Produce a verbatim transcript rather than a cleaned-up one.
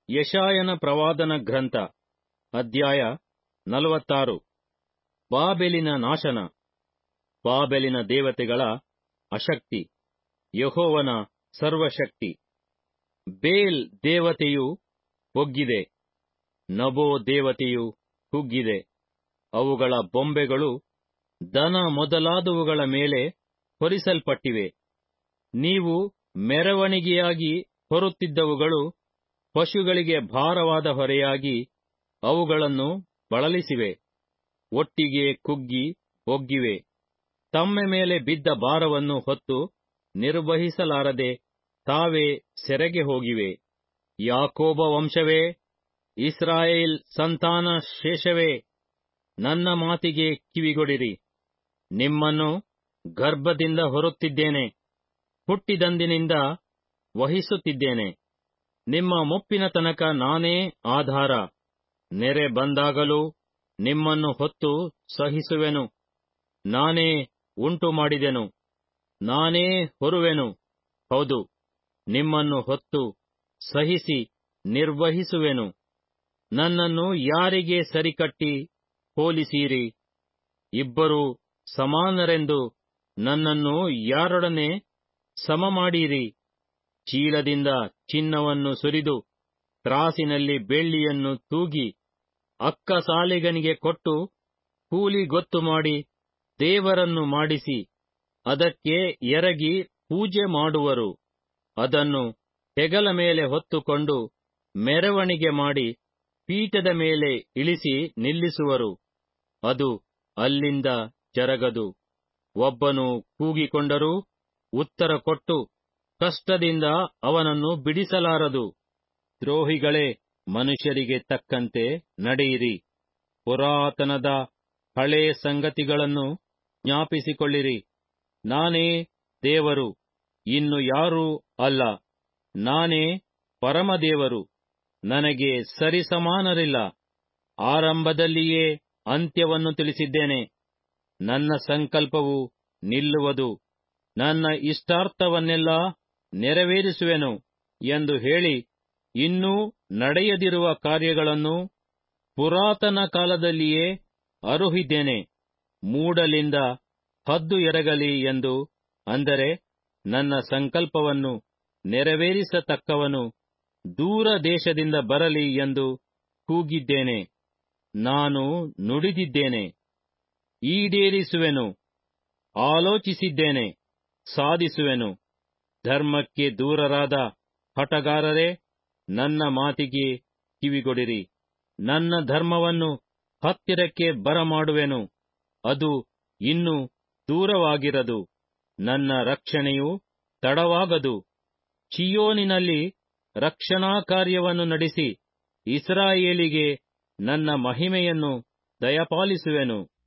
ಯೆಶಾಯನ ಪ್ರವಾದನ ಗ್ರಂಥ ಅಧ್ಯಾಯ ನಲವತ್ತಾರು. ಬಾಬೆಲಿನ ನಾಶನ. ಬಾಬೆಲಿನ ದೇವತೆಗಳ ಅಶಕ್ತಿ, ಯೆಹೋವನ ಸರ್ವಶಕ್ತಿ. ಬೇಲ್ ದೇವತೆಯು ಬೊಗ್ಗಿದೆ, ನಬೋ ದೇವತೆಯು ಕುಗ್ಗಿದೆ. ಅವುಗಳ ಬೊಂಬೆಗಳು ದನ ಮೊದಲಾದವುಗಳ ಮೇಲೆ ಹೊರಿಸಲ್ಪಟ್ಟಿವೆ. ನೀವು ಮೆರವಣಿಗೆಯಾಗಿ ಹೊರುತ್ತಿದ್ದವುಗಳು ಪಶುಗಳಿಗೆ ಭಾರವಾದ ಹೊರೆಯಾಗಿ ಅವುಗಳನ್ನು ಬಳಲಿಸಿವೆ. ಒಟ್ಟಿಗೆ ಕುಗ್ಗಿ ಬೊಗ್ಗಿವೆ. ತಮ್ಮ ಮೇಲೆ ಬಿದ್ದ ಭಾರವನ್ನು ಹೊತ್ತು ನಿರ್ವಹಿಸಲಾರದೆ ತಾವೇ ಸೆರೆಗೆ ಹೋಗಿವೆ. ಯಾಕೋಬ ವಂಶವೇ, ಇಸ್ರಾಯೇಲ್ ಸಂತಾನ ಶೇಷವೇ, ನನ್ನ ಮಾತಿಗೆ ಕಿವಿಗೊಡಿರಿ. ನಿಮ್ಮನ್ನು ಗರ್ಭದಿಂದ ಹೊರುತ್ತಿದ್ದೇನೆ, ಹುಟ್ಟಿದಂದಿನಿಂದ ವಹಿಸುತ್ತಿದ್ದೇನೆ. ನಿಮ್ಮ ಮುಪ್ಪಿನ ತನಕ ನಾನೇ ಆಧಾರ. ನೆರೆ ಬಂದಾಗಲೂ ನಿಮ್ಮನ್ನು ಹೊತ್ತು ಸಹಿಸುವೆನು. ನಾನೇ ಉಂಟು ಮಾಡಿದೆನು, ನಾನೇ ಹೊರುವೆನು. ಹೌದು, ನಿಮ್ಮನ್ನು ಹೊತ್ತು ಸಹಿಸಿ ನಿರ್ವಹಿಸುವೆನು. ನನ್ನನ್ನು ಯಾರಿಗೆ ಸರಿಕಟ್ಟಿ ಹೋಲಿಸೀರಿ? ಇಬ್ಬರೂ ಸಮಾನರೆಂದು ನನ್ನನ್ನು ಯಾರೊಡನೆ ಸಮ ಮಾಡೀರಿ? ಚೀಲದಿಂದ ಚಿನ್ನವನ್ನು ಸುರಿದು ತ್ರಾಸಿನಲ್ಲಿ ಬೆಳ್ಳಿಯನ್ನು ತೂಗಿ ಅಕ್ಕಸಾಲಿಗನಿಗೆ ಕೊಟ್ಟು ಕೂಲಿ ಗೊತ್ತು ಮಾಡಿ ದೇವರನ್ನು ಮಾಡಿಸಿ ಅದಕ್ಕೆ ಎರಗಿ ಪೂಜೆ ಮಾಡುವರು. ಅದನ್ನು ಹೆಗಲ ಮೇಲೆ ಹೊತ್ತುಕೊಂಡು ಮೆರವಣಿಗೆ ಮಾಡಿ ಪೀಠದ ಮೇಲೆ ಇಳಿಸಿ ನಿಲ್ಲಿಸುವರು. ಅದು ಅಲ್ಲಿಂದ ಜರಗದು. ಒಬ್ಬನು ಕೂಗಿಕೊಂಡರೂ ಉತ್ತರ ಕೊಟ್ಟು ಕಷ್ಟದಿಂದ ಅವನನ್ನು ಬಿಡಿಸಲಾರದು. ದ್ರೋಹಿಗಳೇ, ಮನುಷ್ಯರಿಗೆ ತಕ್ಕಂತೆ ನಡೆಯಿರಿ. ಪುರಾತನದ ಹಳೇ ಸಂಗತಿಗಳನ್ನು ಜ್ಞಾಪಿಸಿಕೊಳ್ಳಿರಿ. ನಾನೇ ದೇವರು, ಇನ್ನು ಯಾರೂ ಅಲ್ಲ. ನಾನೇ ಪರಮದೇವರು, ನನಗೆ ಸರಿಸಮಾನರಿಲ್ಲ. ಆರಂಭದಲ್ಲಿಯೇ ಅಂತ್ಯವನ್ನು ತಿಳಿಸಿದ್ದೇನೆ. ನನ್ನ ಸಂಕಲ್ಪವು ನಿಲ್ಲುವುದು, ನನ್ನ ಇಷ್ಟಾರ್ಥವನ್ನೆಲ್ಲ ನೆರವೇರಿಸುವೆನು ಎಂದು ಹೇಳಿ ಇನ್ನೂ ನಡೆಯದಿರುವ ಕಾರ್ಯಗಳನ್ನು ಪುರಾತನ ಕಾಲದಲ್ಲಿಯೇ ಅರುಹಿದ್ದೇನೆ. ಮೂಡಲಿಂದ ಹದ್ದು ಎರಗಲಿ ಎಂದು, ಅಂದರೆ ನನ್ನ ಸಂಕಲ್ಪವನ್ನು ನೆರವೇರಿಸತಕ್ಕವನು ದೂರ ದೇಶದಿಂದ ಬರಲಿ ಎಂದು ಕೂಗಿದ್ದೇನೆ. ನಾನು ನುಡಿದಿದ್ದೇನೆ, ಈಡೇರಿಸುವೆನು. ಆಲೋಚಿಸಿದ್ದೇನೆ, ಸಾಧಿಸುವೆನು. ಧರ್ಮಕ್ಕೆ ದೂರರಾದ ಹಠಗಾರರೇ, ನನ್ನ ಮಾತಿಗೆ ಕಿವಿಗೊಡಿರಿ. ನನ್ನ ಧರ್ಮವನ್ನು ಹತ್ತಿರಕ್ಕೆ ಬರಮಾಡುವೆನು, ಅದು ಇನ್ನು ದೂರವಾಗಿರದು. ನನ್ನ ರಕ್ಷಣೆಯು ತಡವಾಗದು. ಚೀಯೋನಿನಲ್ಲಿ ರಕ್ಷಣಾ ಕಾರ್ಯವನ್ನು ನಡೆಸಿ ಇಸ್ರಾಯೇಲಿಗೆ ನನ್ನ ಮಹಿಮೆಯನ್ನು ದಯಪಾಲಿಸುವೆನು.